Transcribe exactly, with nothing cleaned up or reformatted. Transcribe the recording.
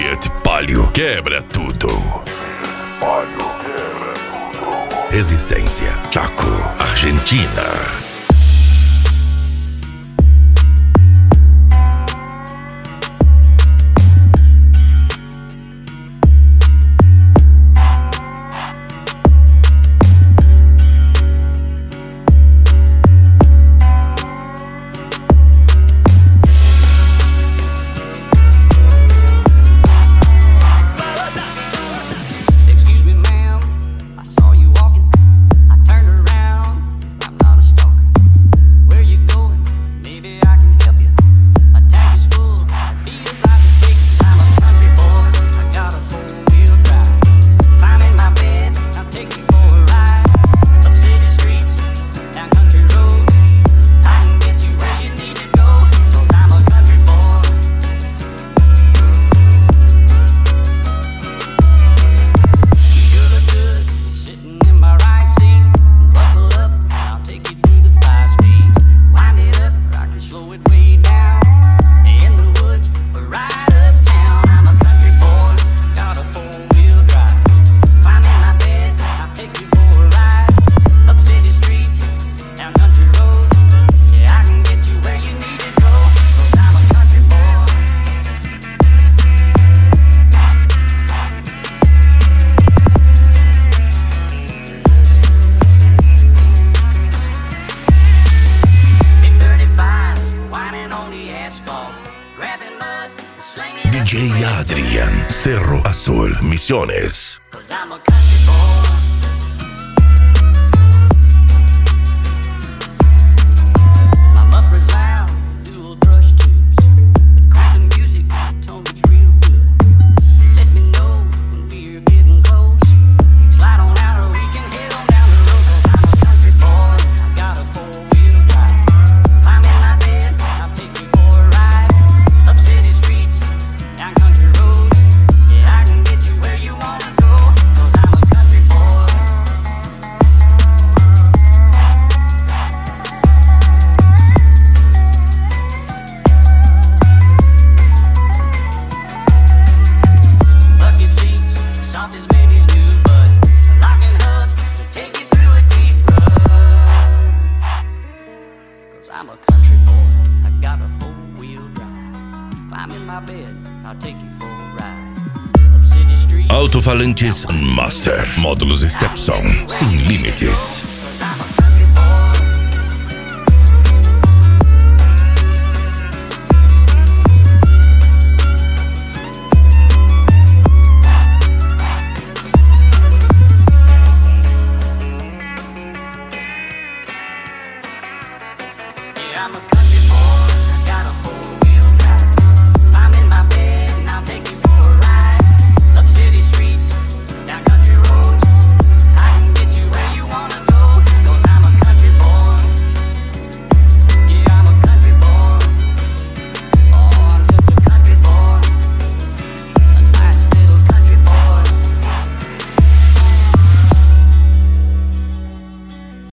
Fiat Palio quebra tudo. Palio quebra tudo. Resistência, Chaco, Argentina. D J Adrian, Cerro Azul, Misiones. I'm a country boy, I got a four-wheel drive. Climb in my bed, I'll take you for a ride. Up city streets. Alto-falantes Master, módulos Stepson, sem limites. I'm a country boy, I got a four